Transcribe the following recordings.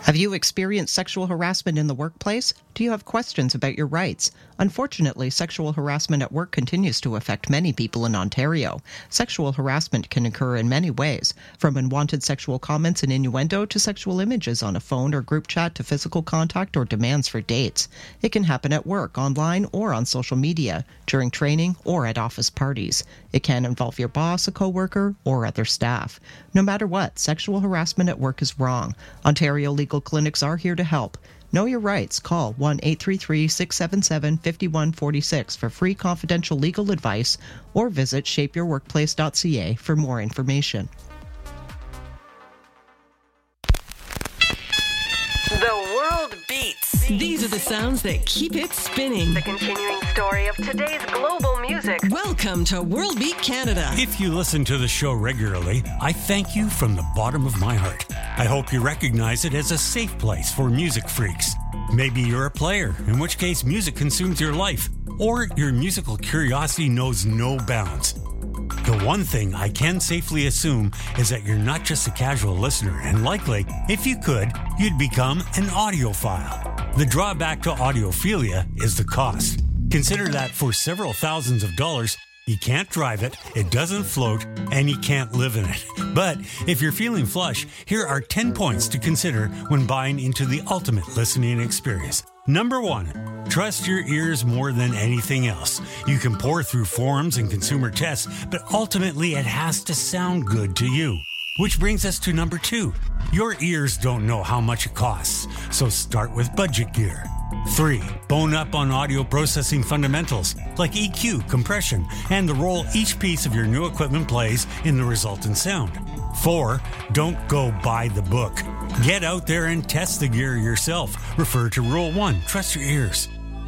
Have you experienced sexual harassment in the workplace? Do you have questions about your rights? Unfortunately, sexual harassment at work continues to affect many people in Ontario. Sexual harassment can occur in many ways, from unwanted sexual comments and innuendo to sexual images on a phone or group chat to physical contact or demands for dates. It can happen at work, online, or on social media, during training, or at office parties. It can involve your boss, a coworker, or other staff. No matter what, sexual harassment at work is wrong. Ontario legal clinics are here to help. Know your rights. Call 1-833-677-5146 for free confidential legal advice or visit shapeyourworkplace.ca for more information. The world beats. These are the sounds that keep it spinning. The continuing story of today's global music. Welcome to World Beat Canada. If you listen to the show regularly, I thank you from the bottom of my heart. I hope you recognize it as a safe place for music freaks. Maybe you're a player, in which case music consumes your life, or your musical curiosity knows no bounds. The one thing I can safely assume is that you're not just a casual listener, and likely, if you could, you'd become an audiophile. The drawback to audiophilia is the cost. Consider that for several thousands of dollars, you can't drive it, it doesn't float, and you can't live in it. But if you're feeling flush, here are 10 points to consider when buying into the ultimate listening experience. Number 1, trust your ears more than anything else. You can pour through forums and consumer tests, but ultimately it has to sound good to you. Which brings us to number 2. Your ears don't know how much it costs, so start with budget gear. 3, bone up on audio processing fundamentals like EQ, compression, and the role each piece of your new equipment plays in the resultant sound. 4, don't go buy the book. Get out there and test the gear yourself. Refer to Rule 1, trust your ears.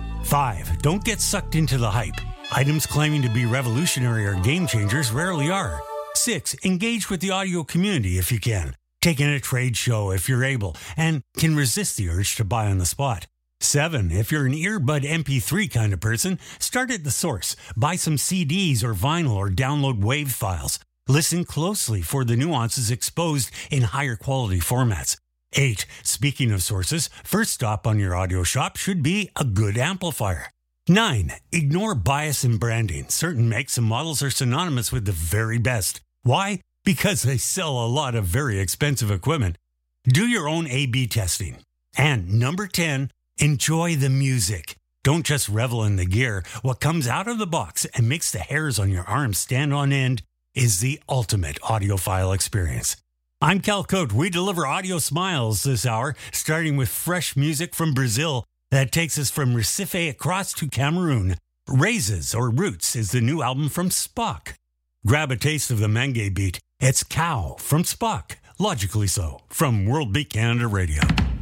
5, don't get sucked into the hype. Items claiming to be revolutionary or game changers rarely are. 6, engage with the audio community if you can. Take in a trade show if you're able and can resist the urge to buy on the spot. 7, if you're an earbud MP3 kind of person, start at the source. Buy some CDs or vinyl or download WAV files. Listen closely for the nuances exposed in higher quality formats. 8, speaking of sources, first stop on your audio shop should be a good amplifier. 9, ignore bias in branding. Certain makes and models are synonymous with the very best. Why? Because they sell a lot of very expensive equipment. Do your own A/B testing. And number 10, enjoy the music. Don't just revel in the gear. What comes out of the box and makes the hairs on your arms stand on end is the ultimate audiophile experience. I'm Cal Cote. We deliver audio smiles this hour, starting with fresh music from Brazil that takes us from Recife across to Cameroon. Raises or Roots is the new album from Spock. Grab a taste of the Menge beat. It's Cow from Spock. Logically so, from World Beat Canada Radio.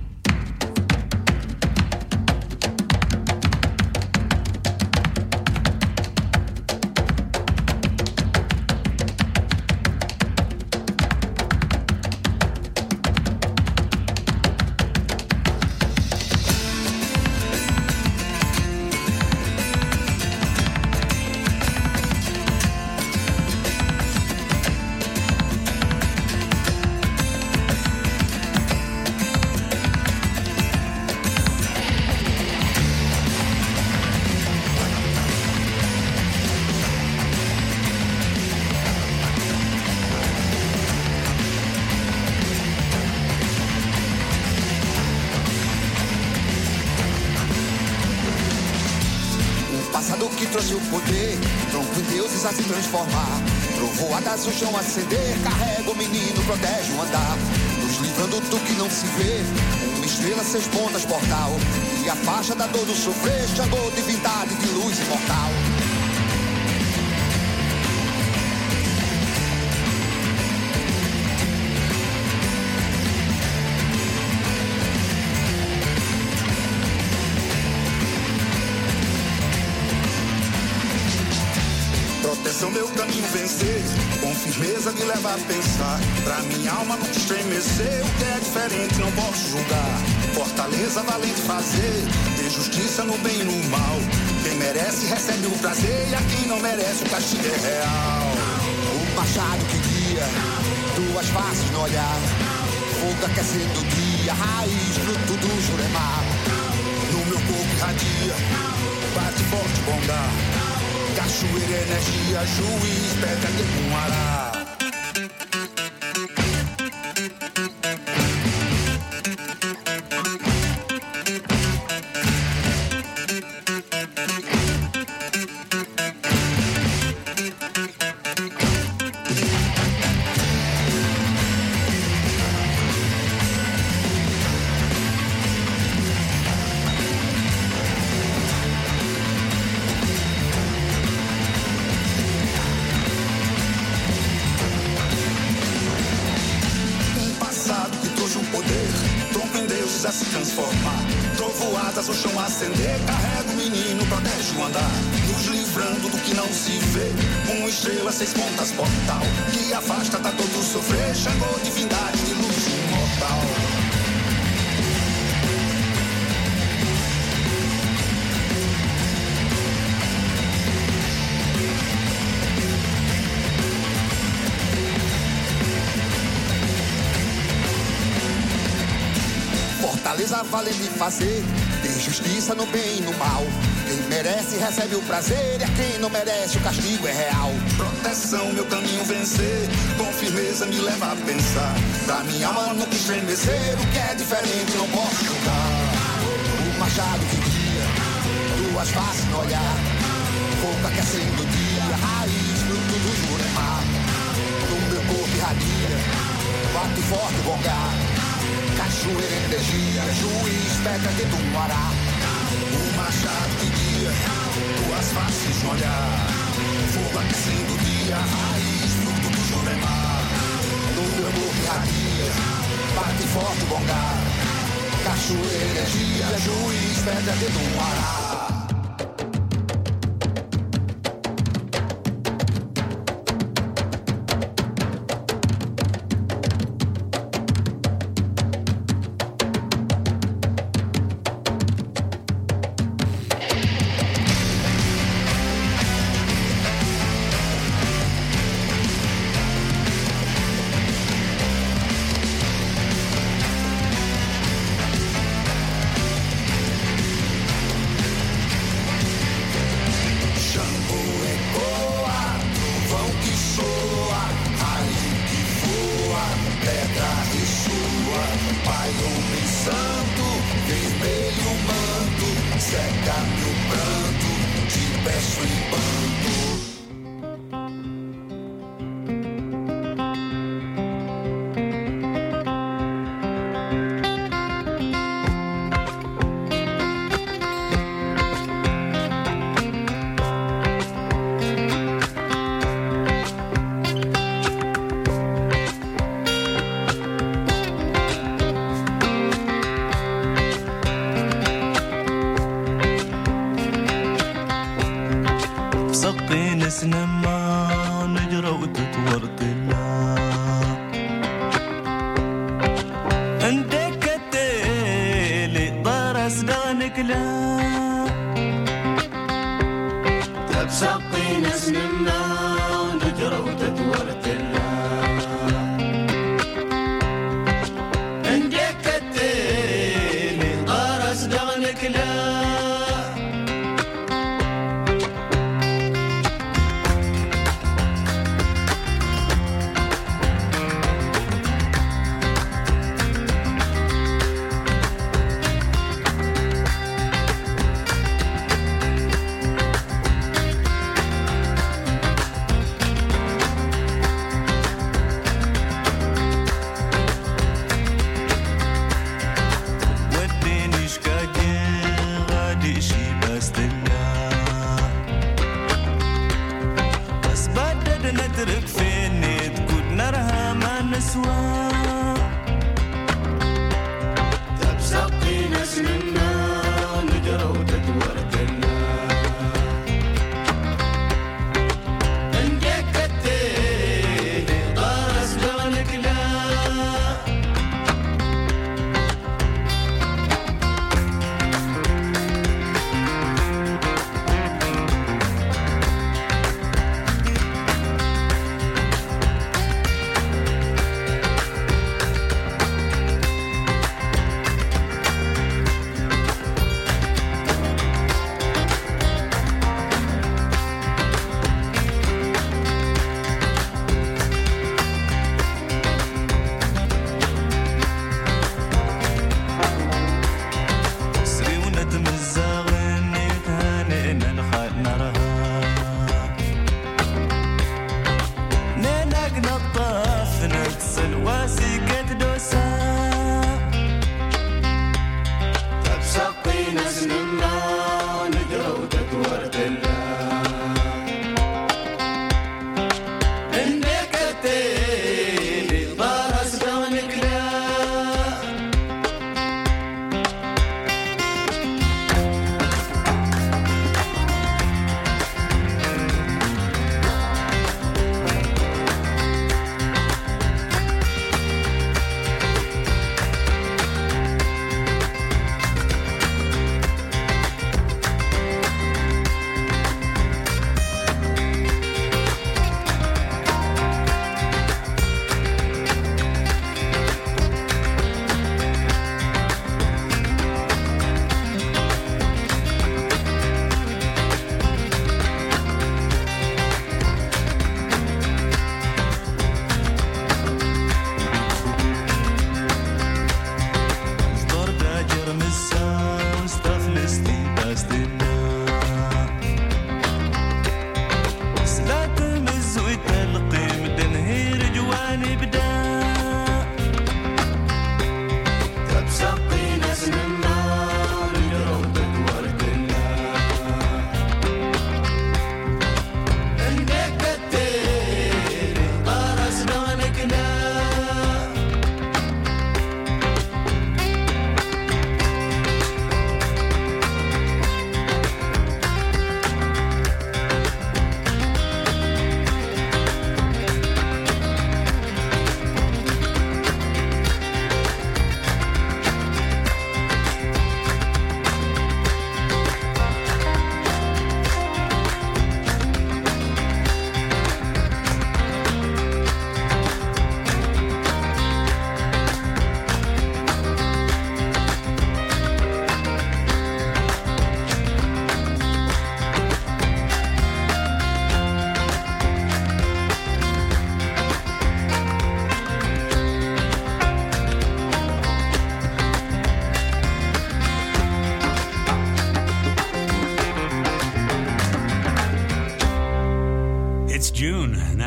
trouxe o poder, tronco em deuses a se transformar. Trovoadas o chão acender, carrega o menino, protege o andar. Nos livrando do que não se vê, uma estrela, 6 pontas, portal. E a faixa da dor do sofrer, Xangô, divindade de luz imortal. Proteção, meu caminho vencer, com firmeza me leva a pensar. Pra minha alma nunca estremecer, o que é diferente não posso julgar. Fortaleza, valente fazer, ter justiça no bem e no mal. Quem merece recebe o prazer, e a quem não merece o castigo é real. O machado que guia, 2 faces no olhar, boca aquecendo o dia, raiz, fruto do Jurema. No meu corpo irradia, bate forte, bonga. Cachoeira, energia, juiz, pedra de Muará. A se transformar, trovoadas o chão acender, carrega o menino, protege o andar, nos livrando do que não se vê, uma estrela, 6 pontas, portal, que afasta da todo sofrer, Xangô, divindade de luz imortal. Fortaleza valendo de fazer, tem justiça no bem e no mal. Quem merece recebe o prazer, e a quem não merece o castigo é real. Proteção, meu caminho vencer, com firmeza me leva a pensar. Da minha alma nunca estremecer, o que é diferente não posso julgar. O machado que guia, 2 faces no olhar. Fogo aquecendo o dia, raiz, fruto do Jurema. No meu corpo irradia, bate forte o bongar. Cachoeira, energia, juiz, pedra de Muará. O machado que guia, 2 faces no olhar. Fogo aquecendo o dia, raiz, fruto do Jurema. No meu corpo irradia, bate forte o bongar. Cachoeira, energia, juiz, pedra de Muará.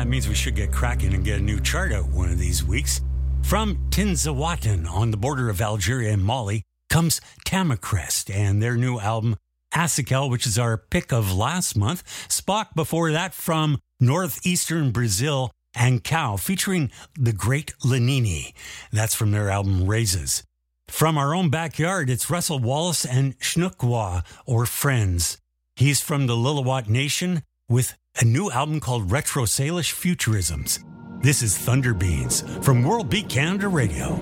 that means we should get cracking and get a new chart out one of these weeks. From Tinzaouattan on the border of Algeria and Mali comes Tamacrest and their new album Acikel, which is our pick of last month. Spock before that from northeastern Brazil, and Cow featuring the great Lenini. That's from their album Raises. From our own backyard, it's Russell Wallace and Shnukwa, or Friends. He's from the Lillooet Nation with a new album called Retro Salish Futurisms. This is Thunderbeans from World Beat Canada Radio.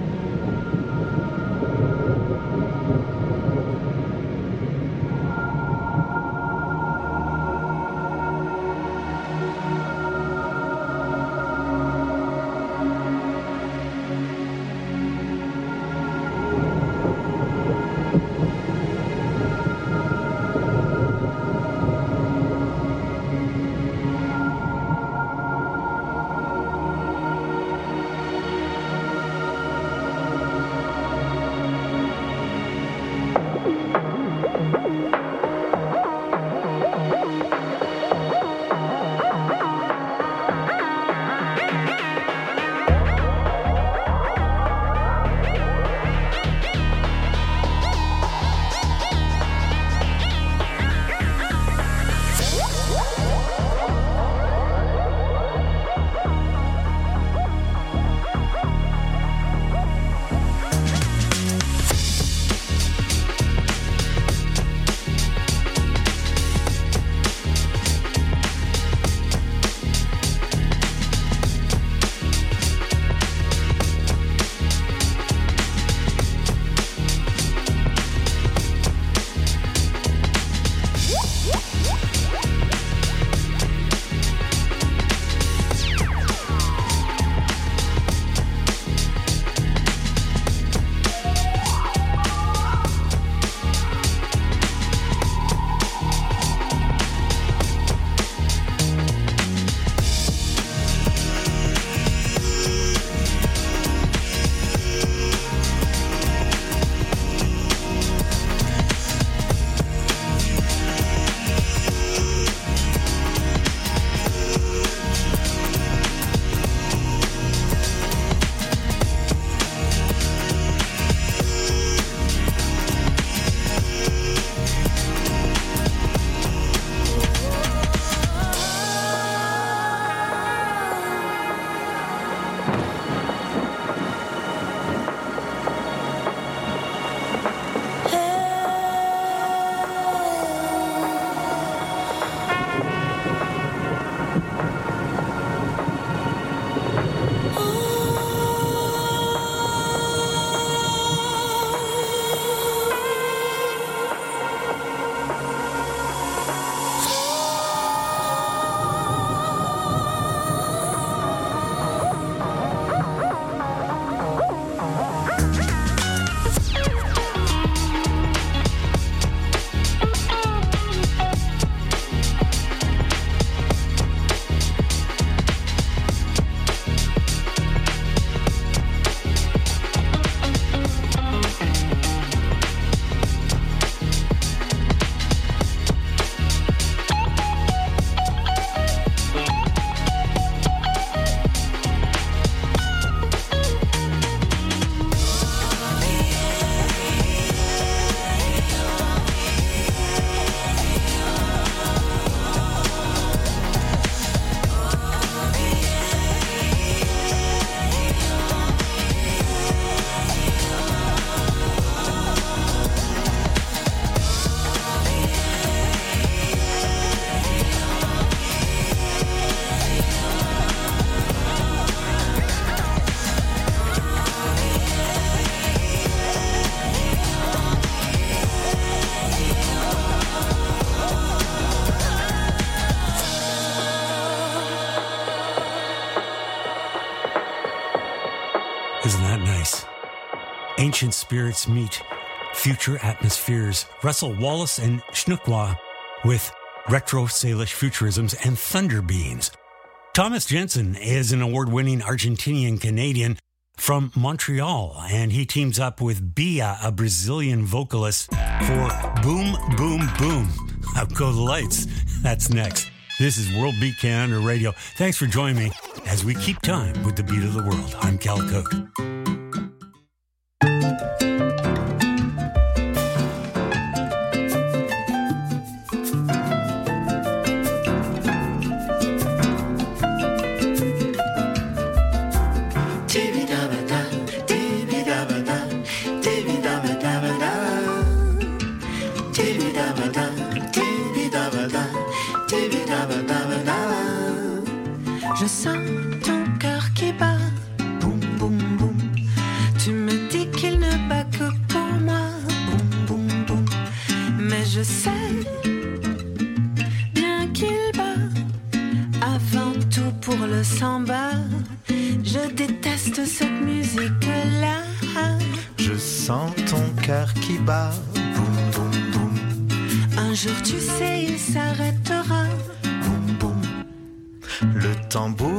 Isn't that nice? Ancient spirits meet future atmospheres. Russell Wallace and Shnukwa with Retro Salish Futurisms and Thunderbeans. Thomas Jensen is an award-winning Argentinian-Canadian from Montreal, and he teams up with Bia, a Brazilian vocalist, for Boom Boom Boom. Out go the lights. That's next. This is World Beat Canada Radio. Thanks for joining me as we keep time with the beat of the world. I'm Cal Cook. Je sens ton cœur qui bat, boum boum boum. Tu me dis qu'il ne bat que pour moi, boum boum boum. Mais je sais bien qu'il bat avant tout pour le samba. Je déteste cette musique-là. Je sens ton cœur qui bat, boum boum boum. Un jour tu sais il s'arrêtera. Le tambour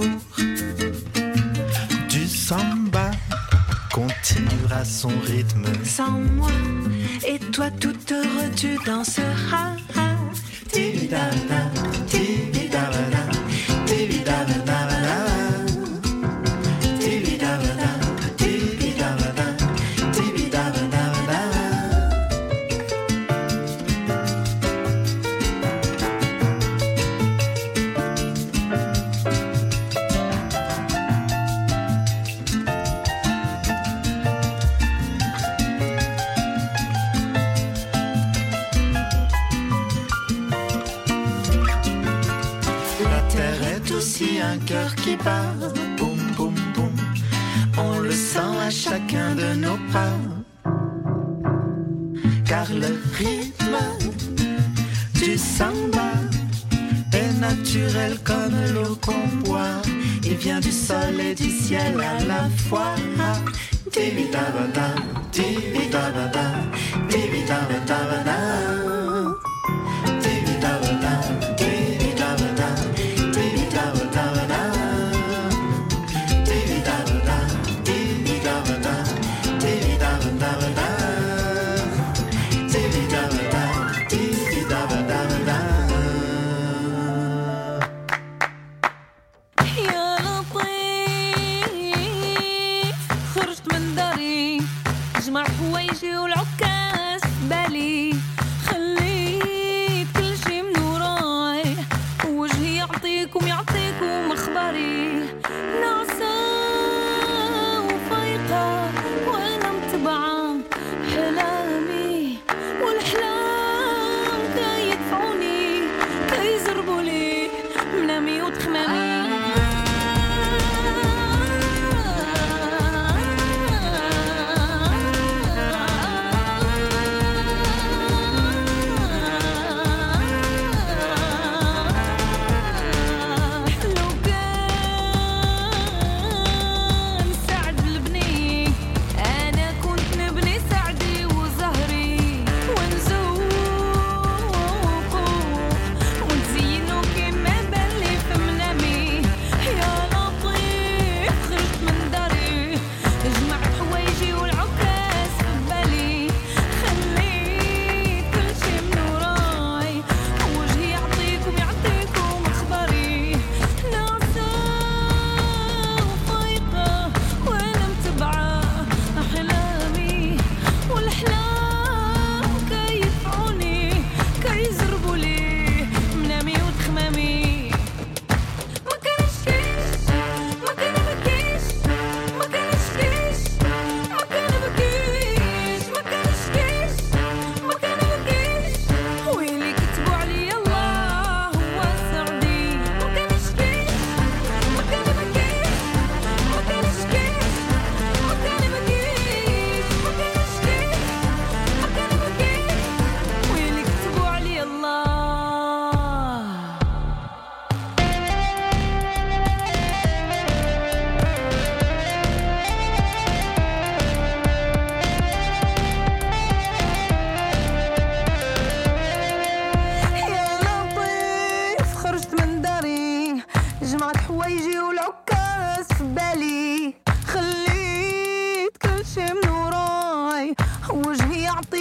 du samba continuera son rythme. Sans moi et toi tout heureux tu danseras. Tibidabada, tibidabada, tibidabada, tibidabada, tibidabada, tibidabada. Un cœur qui bat, boum boum boum. On le sent à chacun de nos pas. Car le rythme du samba est naturel comme l'eau qu'on boit. Il vient du sol et du ciel à la fois. Tibidabada, tibidabada, tibidabada. حوايجي والعكاز بالي خليت كل شي من وراي وجهي يعطيكم اخباري ناقصة وفايقة وانا متبعة حلامي والحلام كي يدفعوني كي يزربوا لي منامي وتخمامي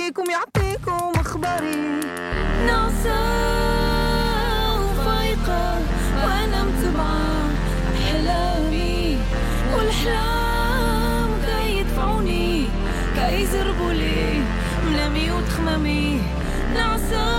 يعطيكم اخباري ناقصة وفايقة كيزربوا لي ملامي وتخمامي نعسة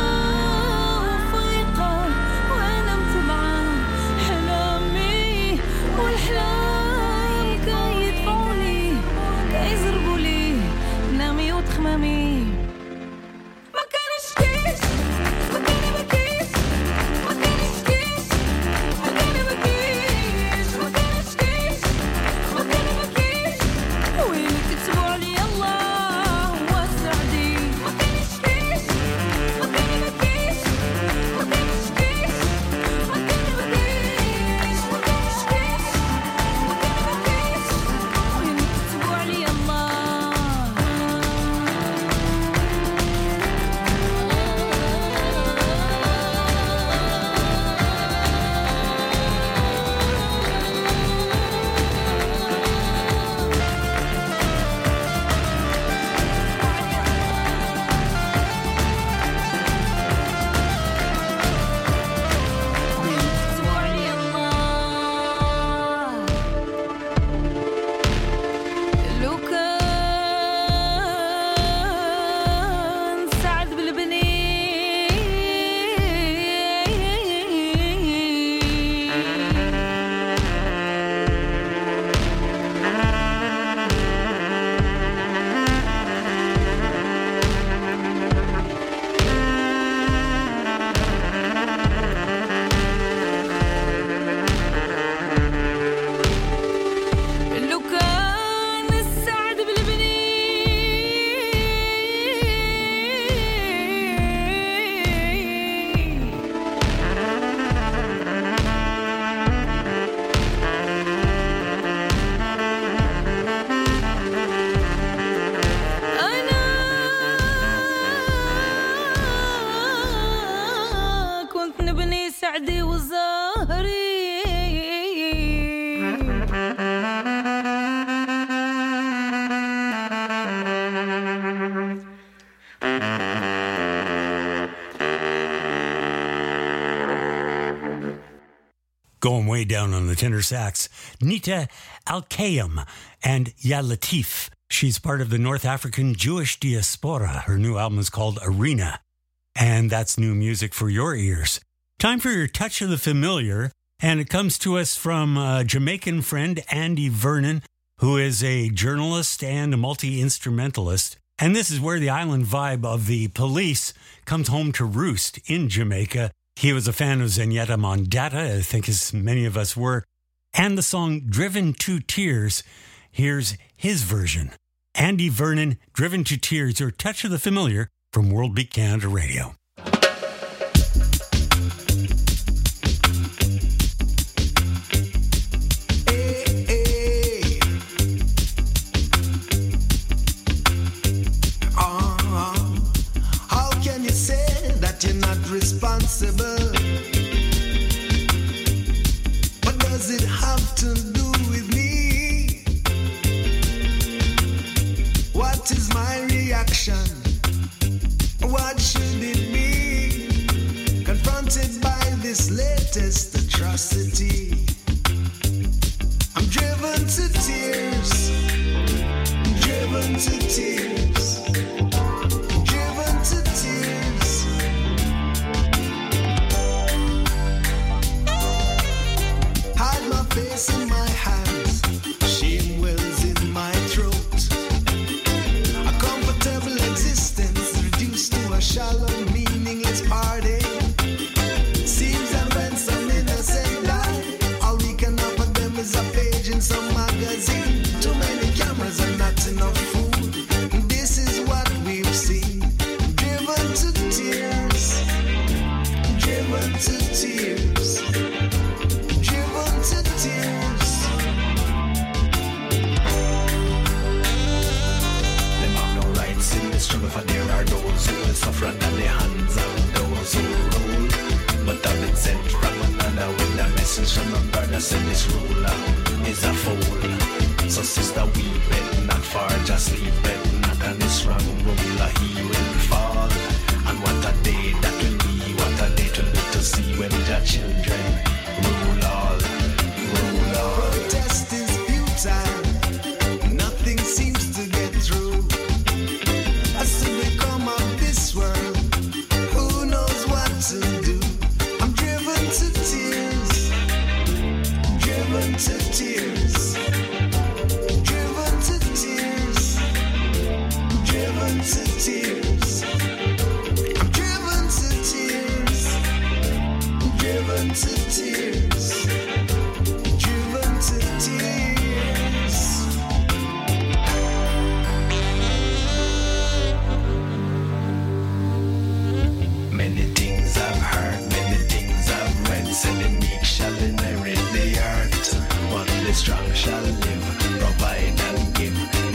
فايقة وأنا متبعة حلامي والحلام كيدفعوني كيزربوا لي ملامي وتخمامي ما كانش كيش ما كان بكيش ما كانش كيش ما كان بكيش ما كانش كيش ما كان بكيش ويلي كتبوا علي الله وسعدي ما كانش كيش ما كان بكيش ما كانش كيش ما كان بكيش ما كانش كيش ما كان بكيش ويلي كتبوا علي الله لو كان سعد لو كان السعد بالبنين أنا كنت نبني سعدي وزهري Going way down on the tenor sax, Nita Al-Kayem and Ya Latif. She's part of the North African Jewish diaspora. Her new album is called Arena, and that's new music for your ears. Time for your touch of the familiar, and it comes to us from a Jamaican friend, Andy Vernon, who is a journalist and a multi-instrumentalist. And this is where the island vibe of the Police comes home to roost in Jamaica. He was a fan of Zenyatta Mondatta, I think as many of us were, and the song Driven to Tears. Here's his version. Andy Vernon, Driven to Tears, your touch of the familiar from World Beat Canada Radio. How can you say that you're not responsible? What does it have to do with me? What is my reaction? What should it be? Confronted by this latest atrocity, I'm driven to tears, driven to tears, driven to tears. Hide my face in my hands, shame wells in my throat. A comfortable existence reduced to a shallow, meaningless party. Seems that when some innocent die, all we can offer them is a page in some magazine. Too many cameras and not enough food. This is what we've seen. Driven to tears, driven to tears, driven to tears. Them have no rights in this struggle, for there are those who will suffer under the hands of those who rule. But I've been sent from another with a message from a brother, said this ruler is a fool. So sister, we bet not far, just leave bet not on this wrong ruler, he will fall. And what a day that will be, what a day to live to see when the children rule all, rule all. Protest is futile, nothing seems to get through.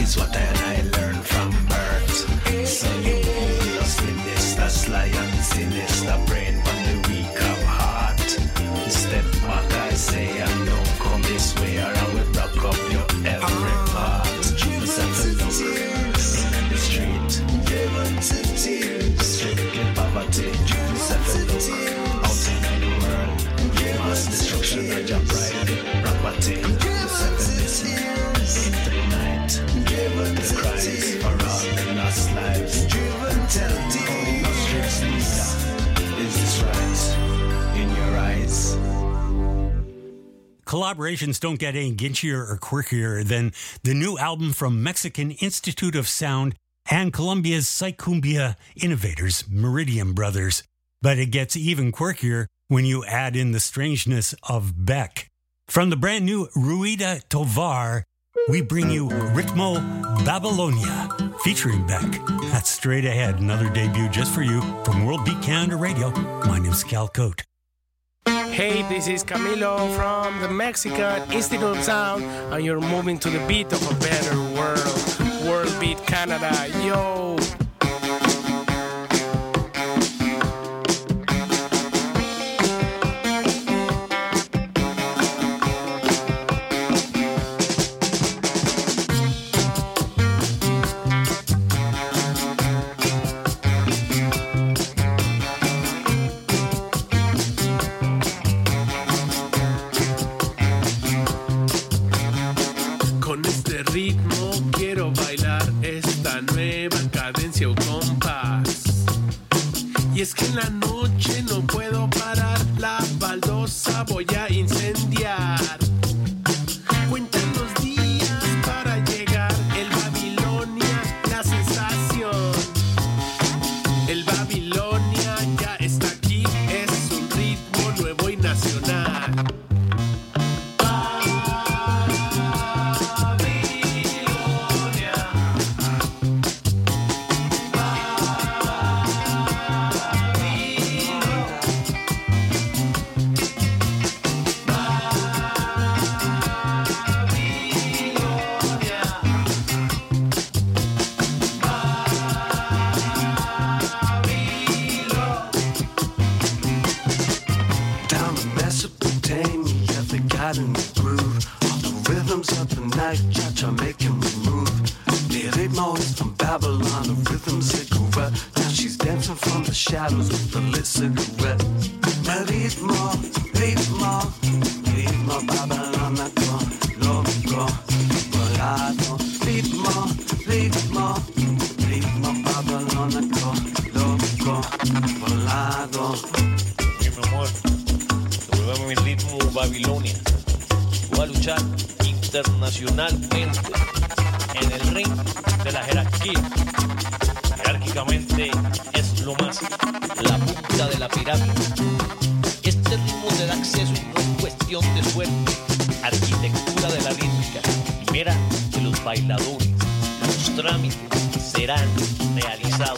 is what I learned from birth. So you lost in this, the sly and sinister brain, but the weak of heart. Step back, I say, and don't come this way, or I will rock up your every part. Just have to look in the street, given to tears, strictly poverty. Just have to look out in the world, mass destruction of your pride, property. Just have to listen into the night, given the cries for all the lost lives. Driven, tell the streets leader, is this right in your eyes? Collaborations don't get any ginchier or quirkier than the new album from Mexican Institute of Sound and Colombia's Psycumbia innovators, Meridian Brothers. But it gets even quirkier when you add in the strangeness of Beck. From the brand new Ruida Tovar, we bring you Ritmo Babylonia, featuring Beck. That's straight ahead, another debut just for you from World Beat Canada Radio. My name's Cal Cote. Hey, this is Camilo from the Mexican Institute of Sound, and you're moving to the beat of a better world. World Beat Canada, yo! Es que en la noche no puedo parar, la baldosa voy a incendiar. Cuentan los días para llegar, el Babilonia, la sensación. El Babilonia ya está aquí, es un ritmo nuevo y nacional. Cha-cha making me move. The ritmo is from Babylon, the rhythm cigarette. Now she's dancing from the shadows with a lit cigarette. The ritmo, ritmo, ritmo Babylon, loco, volado. Ritmo, ritmo, ritmo Babylon, loco, volado. Oye, mi amor, devuélveme mi ritmo Babilonia. Voy a luchar internacionalmente en el ring de la jerarquía. Jerárquicamente es lo más, la punta de la pirámide. Este ritmo te da acceso y no es cuestión de suerte. Arquitectura de la rítmica. Y mira que los bailadores, los trámites serán realizados.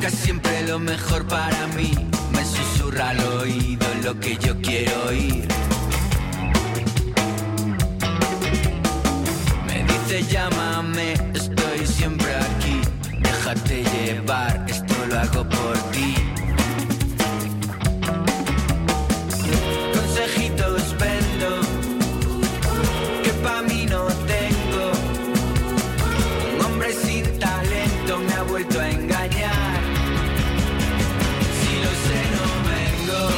busca siempre lo mejor para mí. Me susurra al oído lo que yo quiero oír. Me dice llámame, estoy siempre aquí. Déjate llevar, esto lo hago por ti. Consejitos vendo que pa' mí no tengo. Un hombre sin talento me ha vuelto a engañar. Si lo sé no vengo.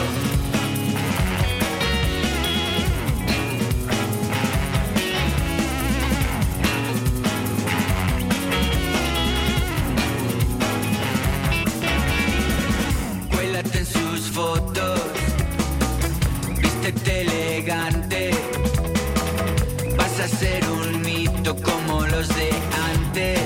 Cuélate en sus fotos, vístete elegante. Vas a ser un mito como los de antes.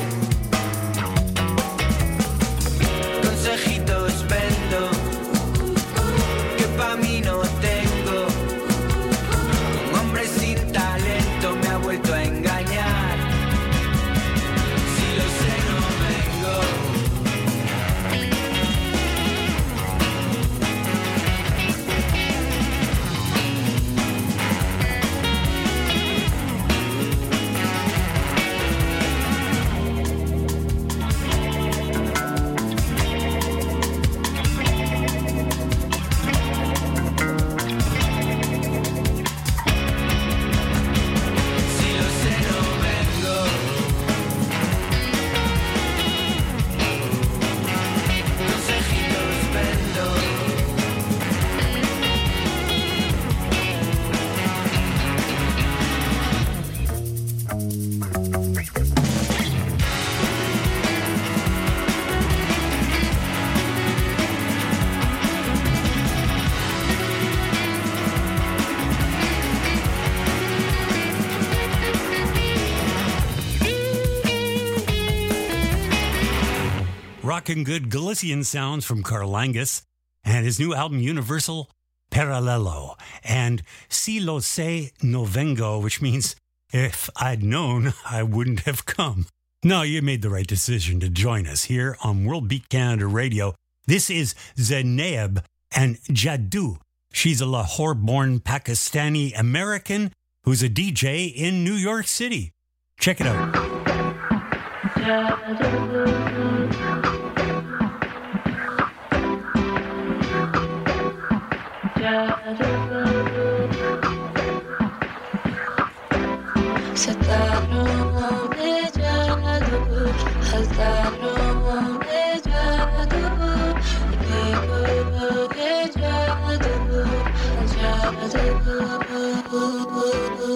Consejitos vendo que pa' mí no tengo. Un hombre sin talento me ha vuelto a engañar. Si lo sé no vengo. Rockin' good Galician sounds from Carlangas and his new album Universal Paralelo, and Si Lo Se No Vengo, which means if I'd known, I wouldn't have come. No, you made the right decision to join us here on World Beat Canada Radio. This is Zeynep and Jadoo. She's a Lahore-born Pakistani American who's a DJ in New York City. Check it out. ستاروں میں جادو ہزاروں میں جادو دیکھو یہ جادو جادو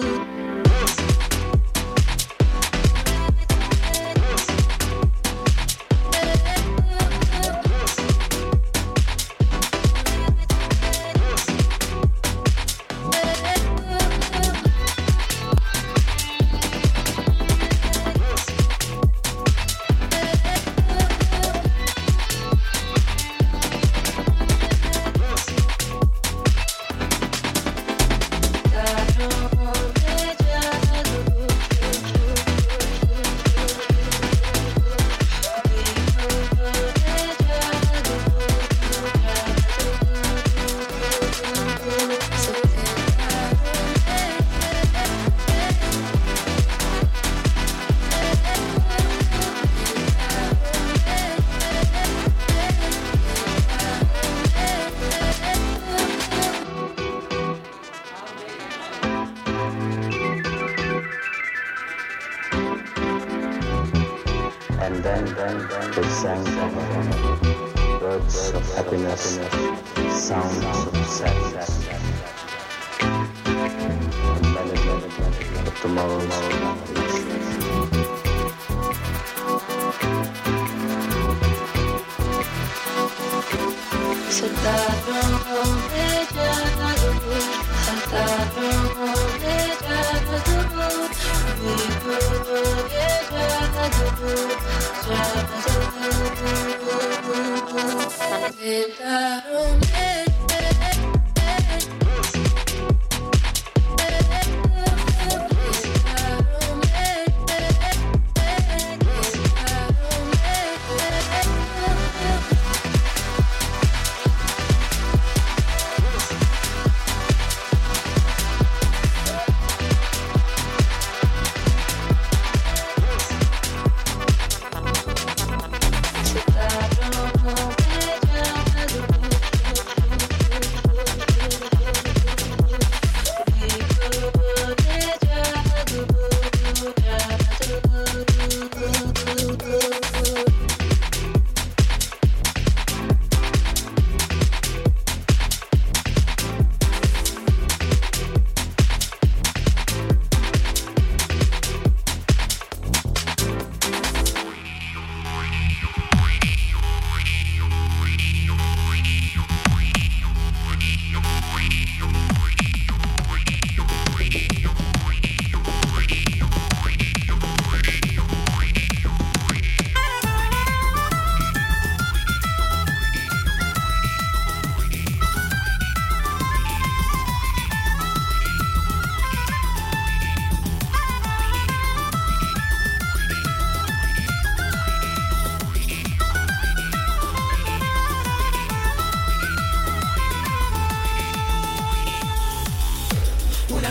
They sang words of happiness, sounds of sadness, and melody of tomorrow's ستاروں میں جادو ستاروں میں جادو دیکھو یہ جادو ستاروں میں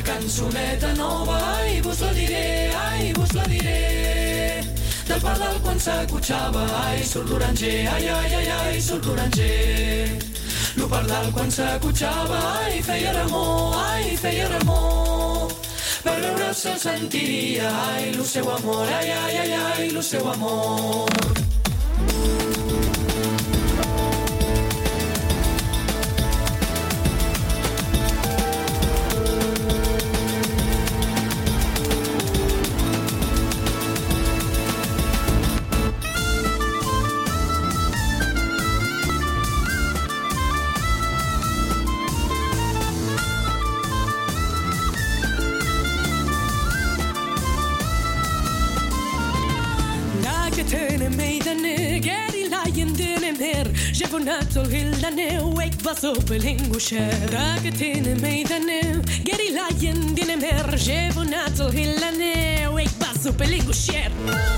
cançoneta nova, ai, vos la diré, ai, vos la diré. Del pardal quan s'acotxava, ai, surt l'oranger, ai, ai, ai, ai, surt l'oranger. Lo pardal quan s'acotxava, ai, feia remor, ai, feia remor. Per veure se'l sentiria, ai, lo seu amor, ai, ai, ai, ai, lo seu amor. Je får natt hilda nu, ik was op een lingosje. Raak het in mij dan nu, Gary Lion, din mer. Je får natt hilda nu, ik was op een lingosje.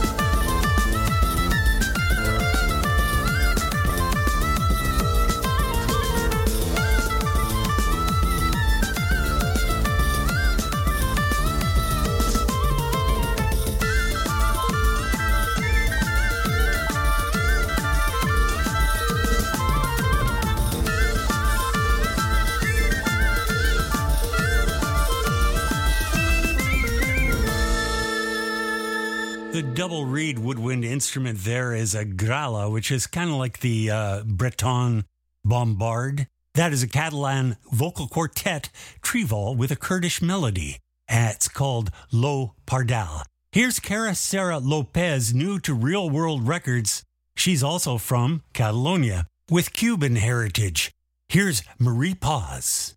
The double reed woodwind instrument there is a grala, which is kind of like the Breton bombard. That is a Catalan vocal quartet trival with a Kurdish melody. It's called Lo Pardal. Here's Cara Sarah Lopez, new to Real World Records. She's also from Catalonia with Cuban heritage. Here's Marie Paz.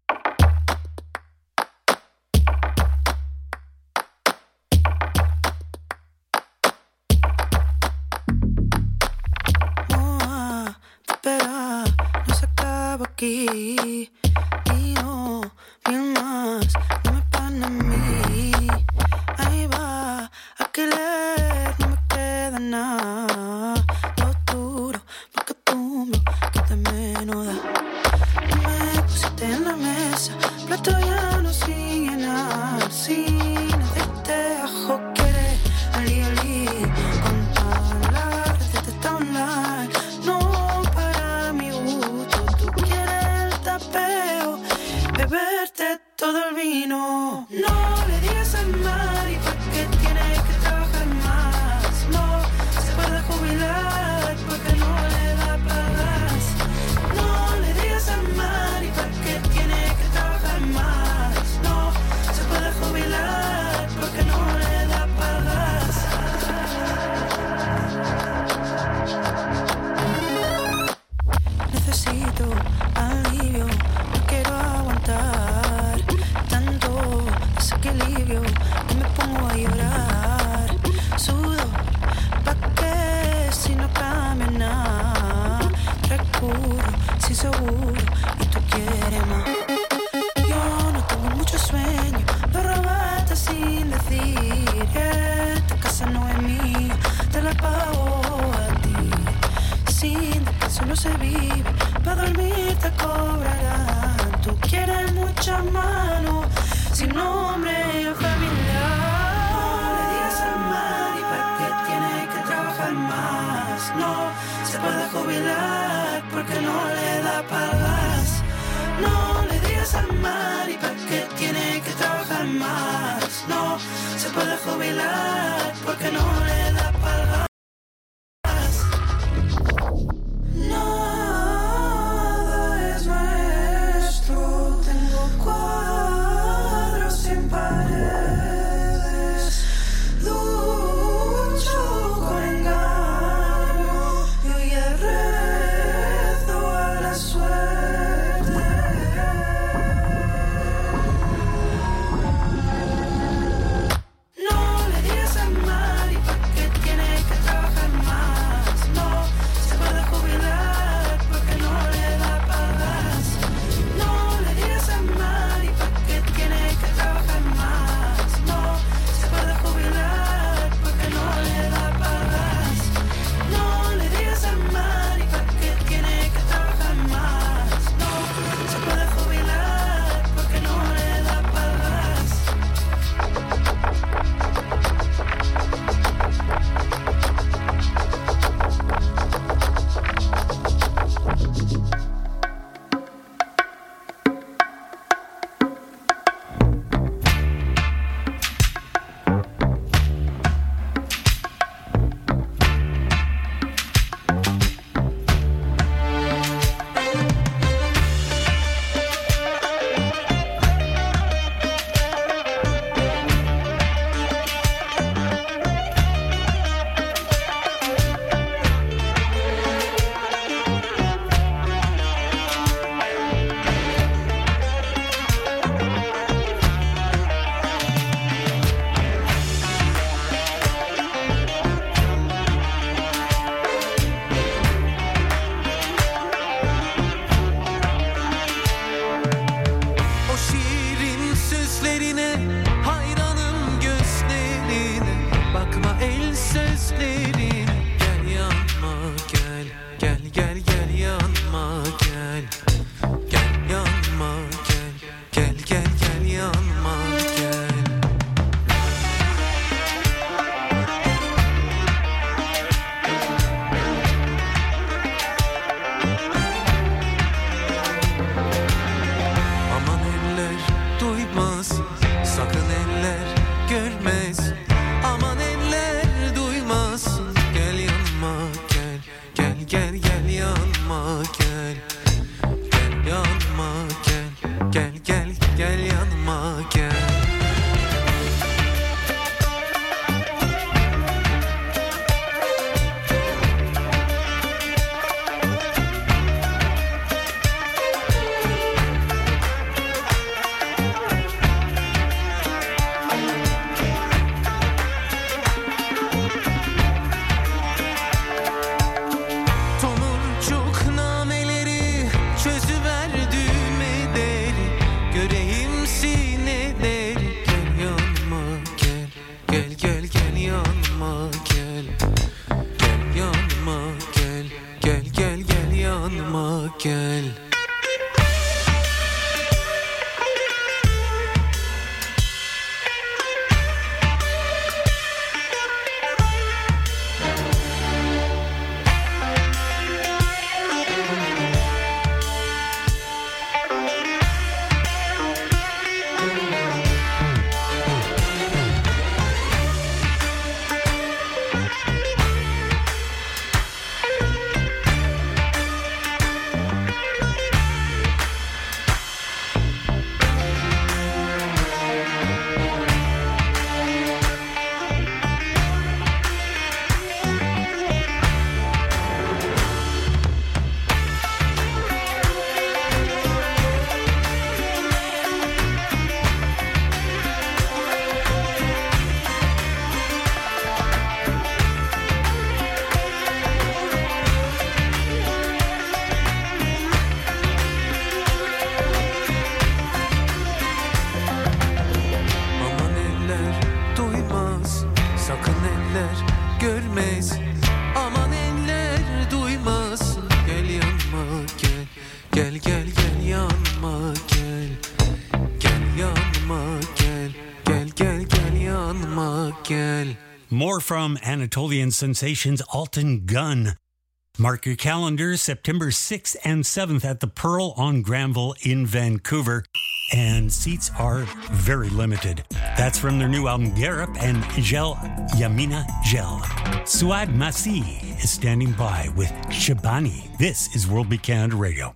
Aquí y no, mil más, no me pan a mí. Ahí va, a que leer no me queda nada. Lo duro, porque tú me quitas menos da. Me pusiste en la mesa, plato lleno sin llenar, sin hacerte ajo querer. Ali, ali, con hablar de teta online, no para mi gusto. Beberte todo el vino. No le digas a Mari porque tiene que trabajar más. No se puede jubilar porque no le da pagas. No le digas a Mari porque tiene que trabajar más. No se puede jubilar porque no le da pagas. Necesito alivio. Quiero aguantar tanto desequilibrio que me pongo a llorar. Sudo pa' que si no cambia nada. Recurro sin seguro y tú quieres más. Yo no tengo mucho sueño, lo robaste sin decir. Esta casa no es mía, te la pago a ti. Sin descanso no se vive, pa' dormir te cobrarán. Tú quieres muchas manos, sin nombre y familiar. No le digas a Mari porque tiene que trabajar más. No se puede jubilar porque no le da pagas. No le digas a Mari porque tiene que trabajar más. No se puede jubilar porque no le da pagas. No le digas a Mari porque yanıma gel. Gel yanıma gel. Gel gel gel yanıma gel. Gel. More from Anatolian sensations Alton Gunn. Mark your calendars, September 6th and 7th at the Pearl on Granville in Vancouver. And seats are very limited. That's from their new album, Gerup and Gel Yamina Gel. Suad Masih is standing by with Shabani. This is World Beat Canada Radio.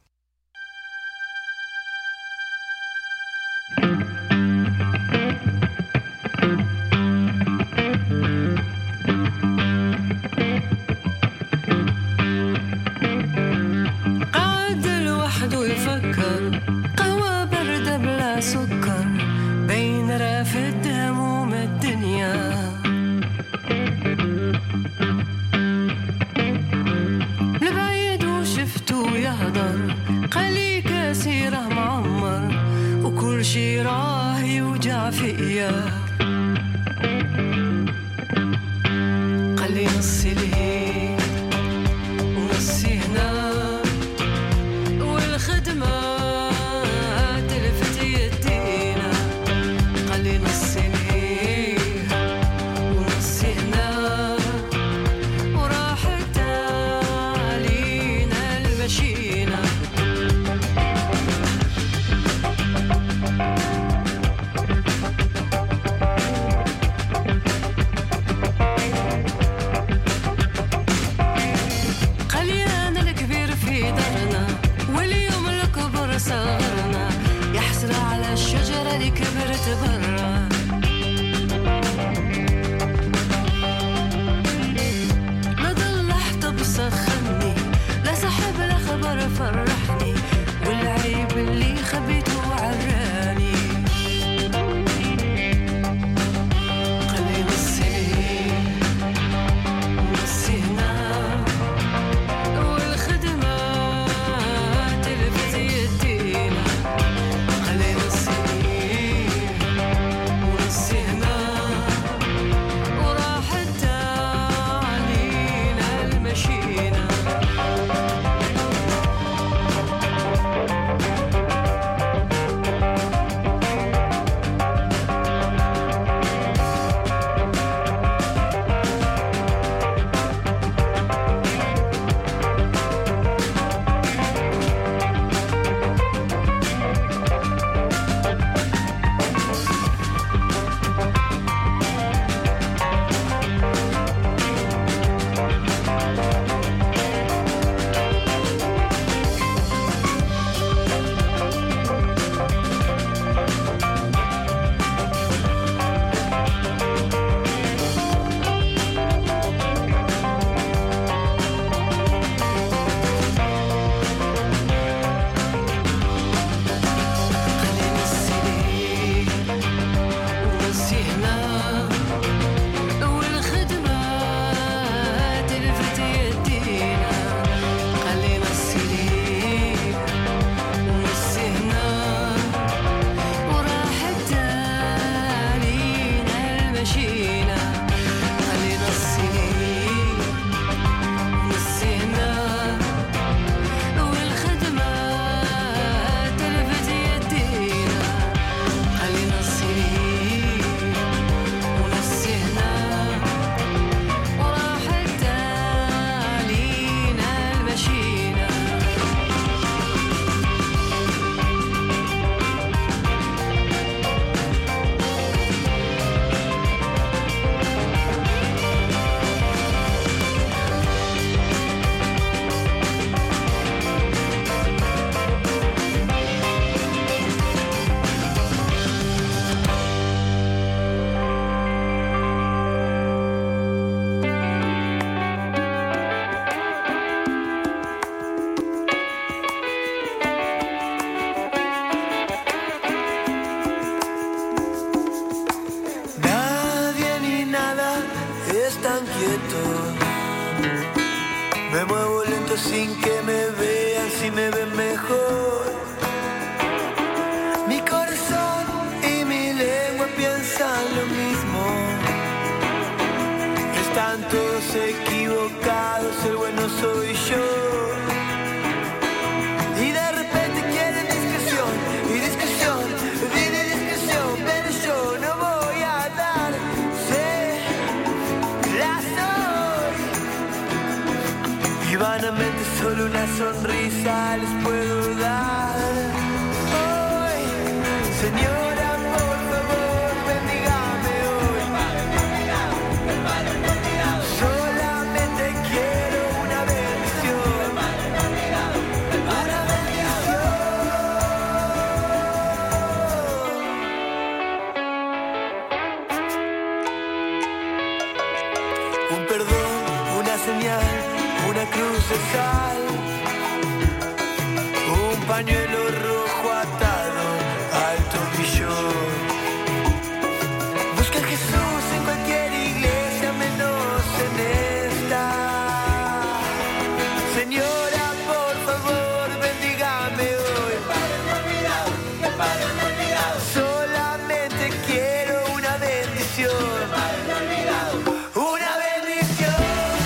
sonrisa les puedo dar hoy. Señora, por favor, bendígame hoy. Solamente quiero una bendición. Una bendición. Un perdón, una señal, una cruz de sal, un pañuelo rojo atado al tobillo. Busca a Jesús en cualquier iglesia, menos en esta. Señora, por favor, bendígame hoy. Solamente quiero una bendición. Una bendición.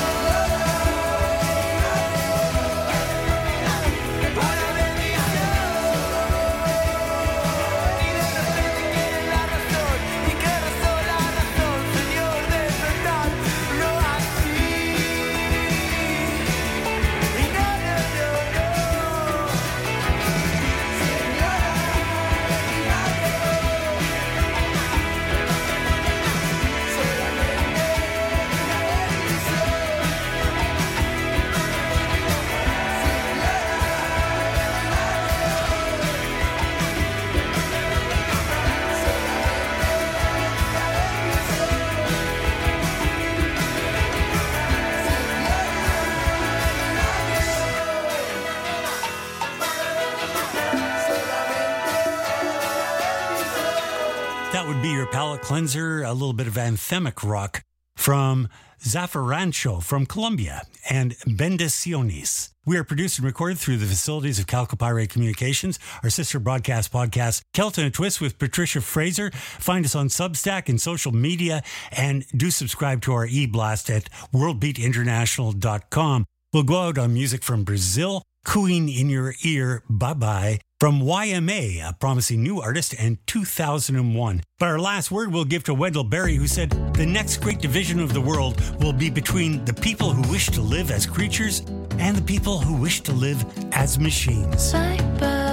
That would be your palate cleanser, a little bit of anthemic rock from Zafarrancho from Colombia and Bendiciones. We are produced and recorded through the facilities of Calcopire Communications, our sister broadcast podcast, Kelton and Twist with Patricia Fraser. Find us on Substack and social media, and do subscribe to our e-blast at worldbeatinternational.com. We'll go out on music from Brazil, Cooing in Your Ear, Bye-Bye, from YMA, a promising new artist, and 2001. But our last word we'll give to Wendell Berry, who said, the next great division of the world will be between the people who wish to live as creatures and the people who wish to live as machines. Bye-bye.